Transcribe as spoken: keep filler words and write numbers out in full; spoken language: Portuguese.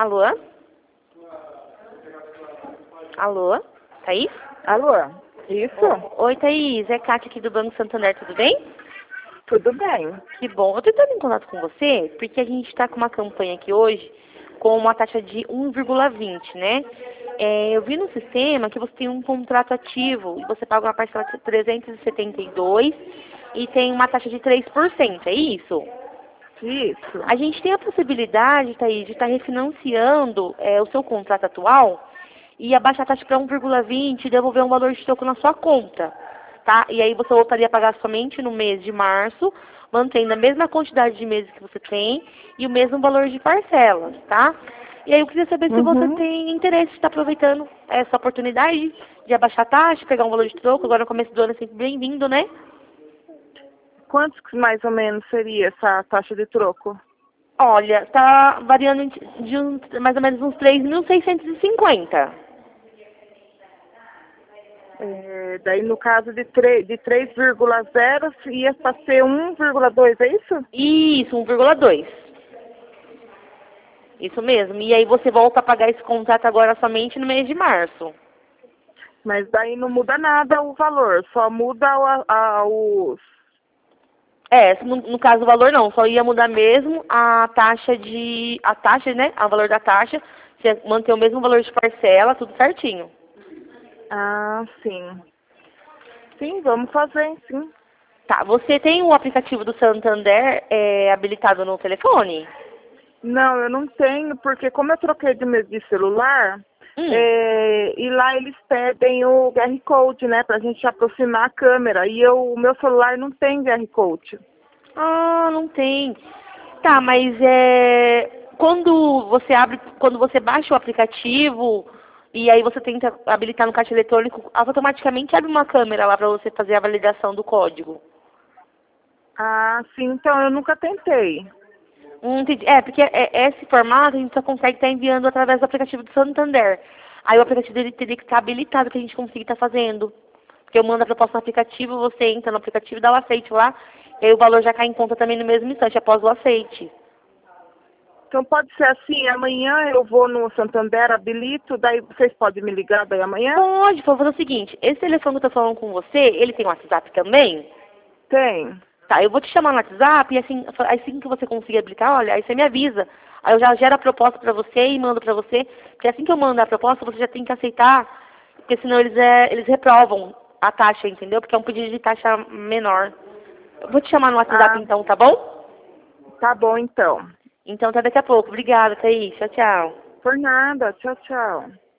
Alô? Alô? Thaís? Alô? Isso? Oi, Thaís. É Kátia aqui do Banco Santander, tudo bem? Tudo bem. Que bom. Eu tô entrando em contato com você porque a gente está com uma campanha aqui hoje com uma taxa de um vírgula vinte, né? É, eu vi no sistema que você tem um contrato ativo e você paga uma parcela de trezentos e setenta e dois e tem uma taxa de três por cento, é isso? Isso. A gente tem a possibilidade, Thaís, de estar refinanciando é, o seu contrato atual e abaixar a taxa para um vírgula vinte e devolver um valor de troco na sua conta, tá? E aí você voltaria a pagar somente no mês de março, mantendo a mesma quantidade de meses que você tem e o mesmo valor de parcelas, tá? E aí eu queria saber se você Uhum. tem interesse de estar aproveitando essa oportunidade de abaixar a taxa, pegar um valor de troco, agora no começo do ano é sempre bem-vindo, né? Quantos que mais ou menos seria essa taxa de troco? Olha, tá variando de de uns- mais ou menos uns três mil seiscentos e cinquenta. É, daí no caso de, tre- de três vírgula zero ia para ser um vírgula dois, é isso? Isso, um vírgula dois. Isso mesmo. E aí você volta a pagar esse contrato agora somente no mês de março. Mas daí não muda nada o valor, só muda a, a, os... É, no, no caso o valor não, só ia mudar mesmo a taxa de. A taxa, né? O valor da taxa. Você ia manter o mesmo valor de parcela, tudo certinho. Ah, sim. Sim, vamos fazer, sim. Tá, você tem o aplicativo do Santander é, habilitado no telefone? Não, eu não tenho, porque como eu troquei de, me- de celular, Hum. é, e lá eles pedem o Q R Code, né, pra gente aproximar a câmera. E eu, o meu celular não tem Q R Code. Ah, não tem. Tá, mas é quando você abre, quando você baixa o aplicativo e aí você tenta habilitar no caixa eletrônico, automaticamente abre uma câmera lá para você fazer a validação do código. Ah, sim, então eu nunca tentei. Hum, entendi. É, porque é- esse formato a gente só consegue estar enviando através do aplicativo do Santander. Aí o aplicativo dele teria que estar habilitado para a gente conseguir estar fazendo. Porque eu mando a proposta no aplicativo, você entra no aplicativo e dá o aceite lá, e aí o valor já cai em conta também no mesmo instante, após o aceite. Então pode ser assim, amanhã eu vou no Santander, habilito, daí vocês podem me ligar daí amanhã? Pode, vou fazer o seguinte, esse telefone que eu tô falando com você, ele tem WhatsApp também? Tem. Tá, eu vou te chamar no WhatsApp e assim, assim que você conseguir aplicar, olha, aí você me avisa. Aí eu já gero a proposta pra você e mando pra você, porque assim que eu mando a proposta, você já tem que aceitar, porque senão eles, é, eles reprovam a taxa, entendeu? Porque é um pedido de taxa menor. Eu vou te chamar no WhatsApp Ah, então, tá bom? tá bom então. Então até daqui a pouco. Obrigada, Thaís. Tchau, tchau. Por nada, tchau, tchau.